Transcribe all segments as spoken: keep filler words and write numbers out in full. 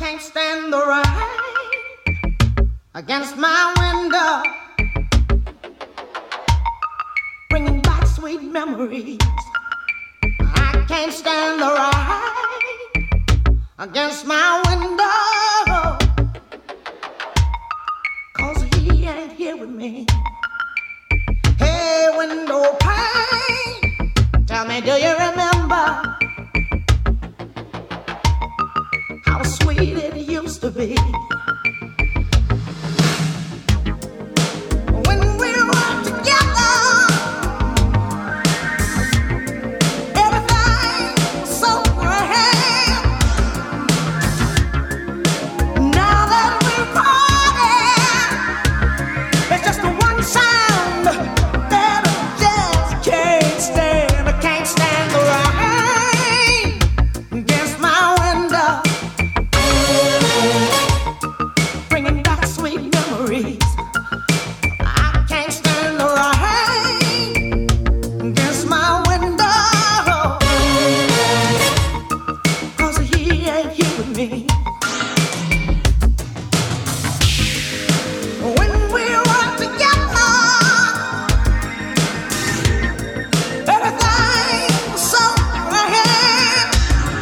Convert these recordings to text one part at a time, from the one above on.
can't stand the rain against my window, bringing back sweet memories. I can't stand the rain against my window, 'cause he ain't here with me. Hey, window pane, tell me, do you remember how sweet it used to be? When we were together, everything was so grand. Now that we're parted, it's just the one sound that I just can't stand. I can't stand the rain against my window, bringing back sweet memories. I can't stand the rain against my window, 'cause he ain't here with me. When we were together, everything was so grand.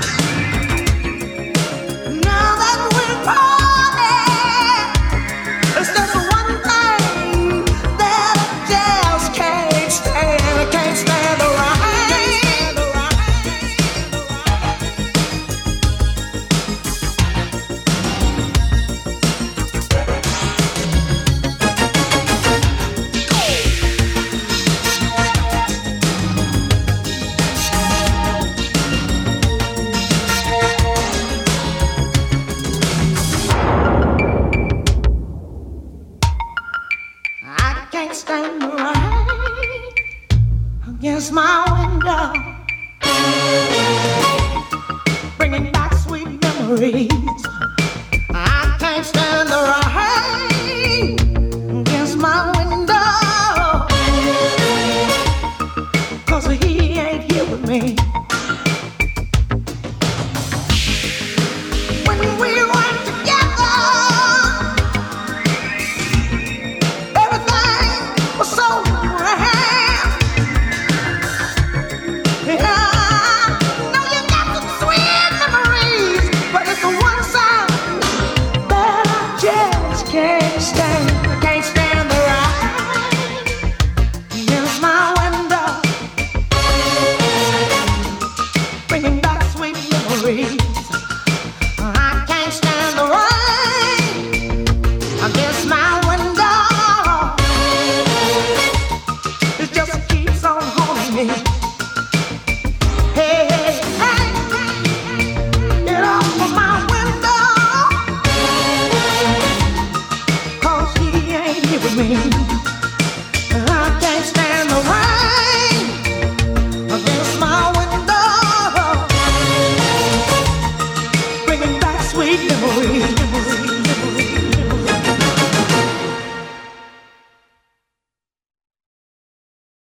Now that we're parted, it's just one thing that I just can't stand. I can't stand the rain. I can't stand the rain against my window, bringing back sweet memories. I can't stand the rain against my window, 'cause he ain't here with me.